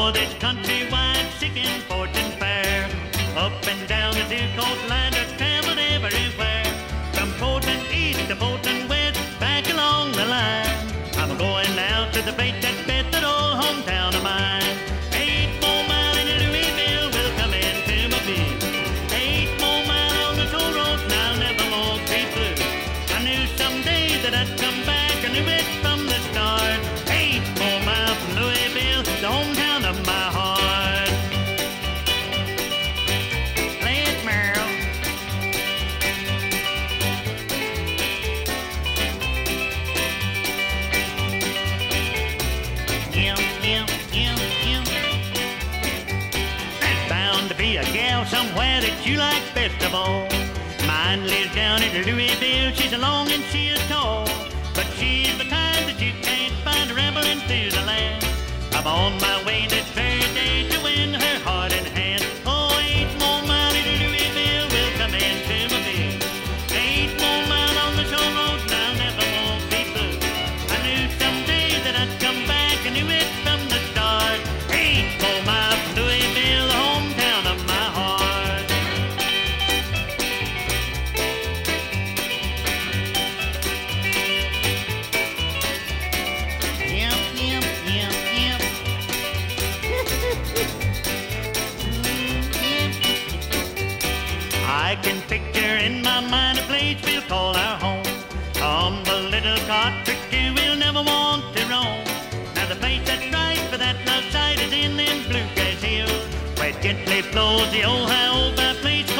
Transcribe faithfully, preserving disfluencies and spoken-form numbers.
Oh, this countrywide chicken fortune fair, up and down the two coast line, there's traveled everywhere. From Portland east to Portland west, back along the line. I'm going now to the place that's best, that old hometown of mine. Eight more miles into Louisville, will come into Mobile. Eight more miles on the toll road, and I'll never more be blue. I knew someday that I'd come back, I knew it from the start. Eight more miles from Louisville, the hometown of my heart. Play it, Merle. Yeah, yeah, yeah, yeah. There's bound to be a gal somewhere that you like best of all. Mine lives down in Louisville, she's long and she is tall, but she's the kind that you can't find rambling through the land. I'm on my way this very day to win her heart and hand. Oh, eight more miles into Louisville, will come into Mobile. Eight more miles on the toll road, and I'll never more be blue. I knew someday that I'd come back, I knew it from the start. Eight more miles from Louisville, the hometown of my heart. Yep, yep, yep, yep. I can picture in my mind a place we'll call our home. Humble little cottage we'll never want to roam. Now the place that's right for that love site is in them bluegrass hills, where gently flows the Ohio by place